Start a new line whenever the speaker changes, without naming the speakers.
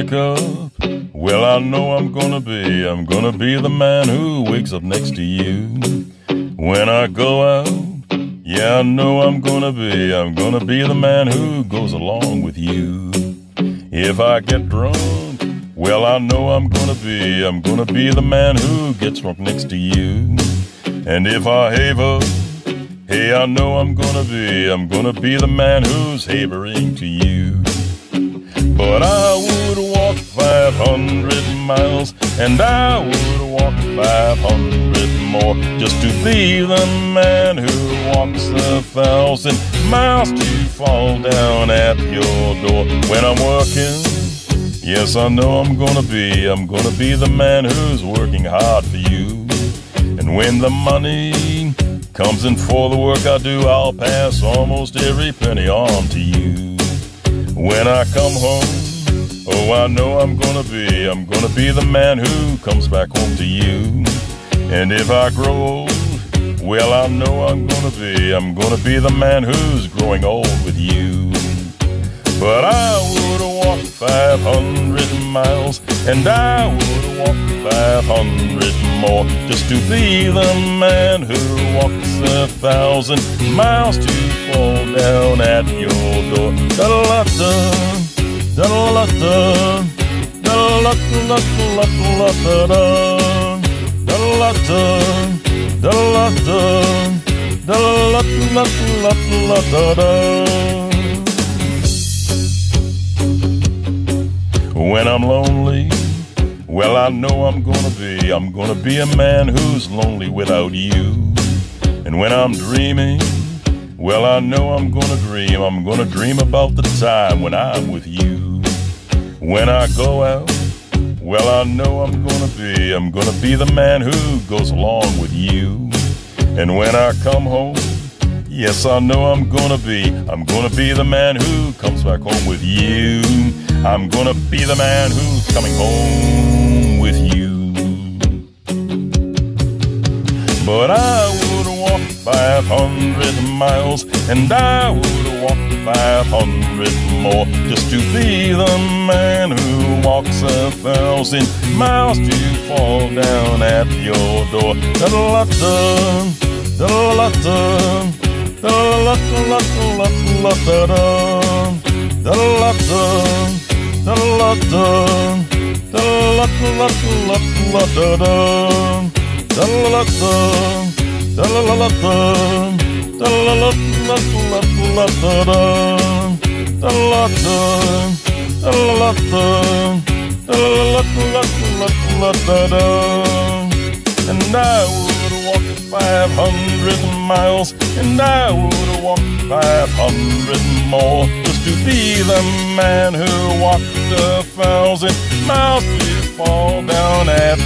wake up, well, I know I'm gonna be the man who wakes up next to you. When I go out, yeah, I know I'm gonna be the man who goes along with you. If I get drunk, well, I know I'm gonna be the man who gets drunk next to you. And if I haver, hey, I know I'm gonna be the man who's havering to you. But I would walk 500 miles, and I would walk 500 more, just to be the man who walks 1,000 miles to fall down at your door. When I'm working, yes, I know I'm gonna be the man who's working hard for you. And when the money comes in for the work I do, I'll pass almost every penny on to you. When I come home, oh, I know I'm gonna be the man who comes back home to you. And if I grow old, well, I know I'm gonna be the man who's growing old with you. But I would walk 500 miles, and I would walk 500 more, just to be the man who walks 1,000 miles to fall down at your door. Da-da-da-da, da-da-da-da, da-da-da-da-da-da-da-da, da-da-da-da, da-da-da-da-da-da-da-da. When I'm lonely, well, I know I'm gonna be a man who's lonely without you. And when I'm dreaming, well, I know I'm gonna dream about the time when I'm with you. When I go out, well, I know I'm gonna be the man who goes along with you. And when I come home, yes, I know I'm gonna be the man who comes back home with you. I'm gonna be the man who's coming home with you. But I would walk 500 miles, and I would walk 500 more, just to be the man who walks 1,000 miles to fall down at your door. Da-da-da-da, da-da-da-da, da-da-da-da-da-da-da-da, da-da-da-da, da-da-da-da, da-da-da-da-da-da-da, da-da-da-da, da-da-da-da, da-da-da-da-da-da-da, da-da-da-da-da-da-da-da. And I would walk 500 miles, and I would walk 500 more, just to be the man who walked 1,000 miles to fall down at